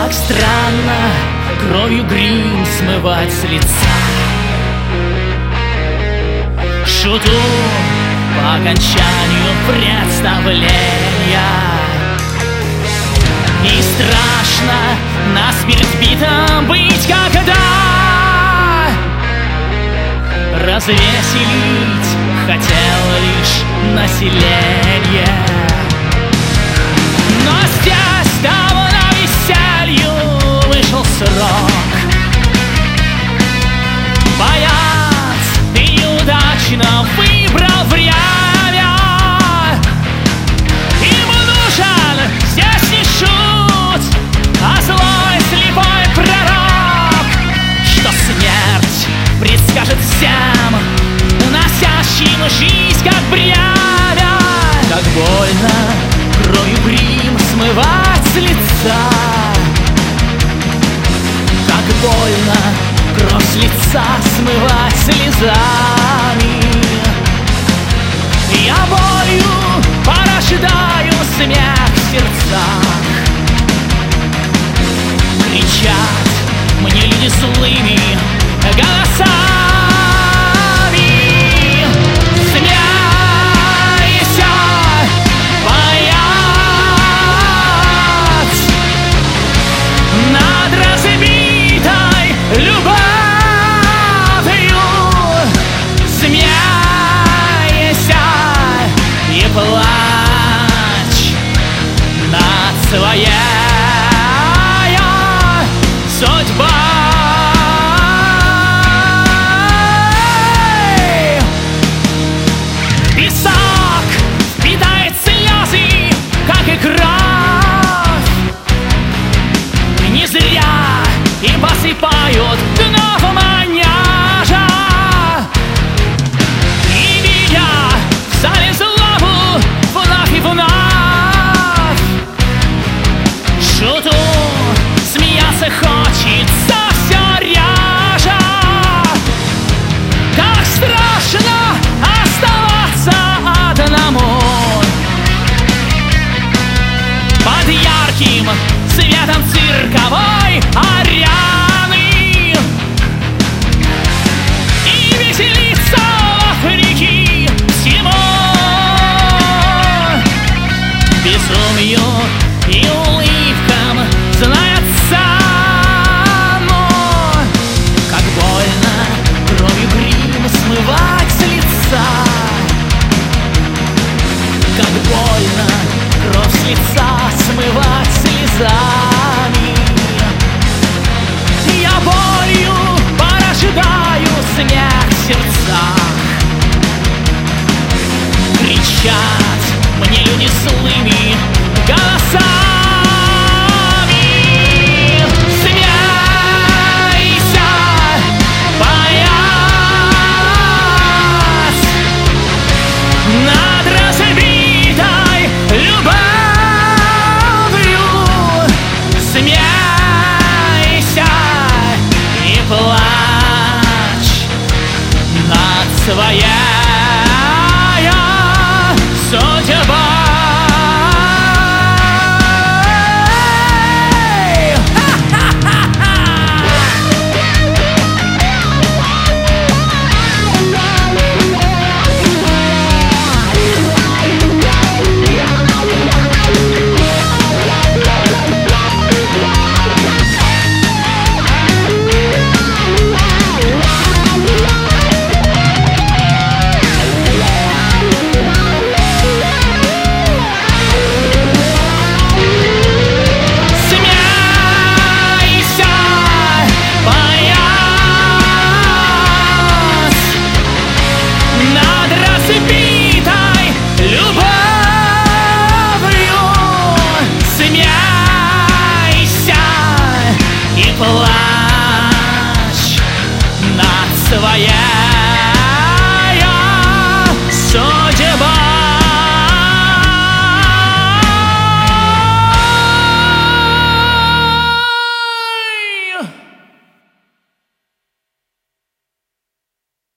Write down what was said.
Как странно кровью грим смывать с лица. Шуту по окончанию представления. И страшно насмерть битым быть, когда развеселить хотел лишь население. Но здесь давно веселью вышел срок. Боец, ты неудачно выбрал время. Ему нужен здесь не шут, а злой слепой пророк, что смерть предскажет всем, уносящим жизнь как бремя. Как больно кровью грим смывать с лица. Как больно кровь с лица смывать слезами. Я болью порождаю смех в сердцах. Кричат мне люди злыми голосами. Плачь над своей судьбой. Песок впитает слезы, как и кровь. Не зря им посыпают дно маняжа. И меня в зале вновь и вновь. Шуту смеяться хочется все ряжа. Как страшно оставаться одному под ярким светом цирковой арены и веселиться вопреки всему безумию и улыбкам, зная цену. Как больно кровью грим смывать с лица. Как больно кровь с лица смывать слезами. Я болью порождаю смех в сердцах. Кричат мне люди злыми голосами. Смейся, боец, над разбитой любовью. Смейся и плачь над своей судьбой. Плачь над своей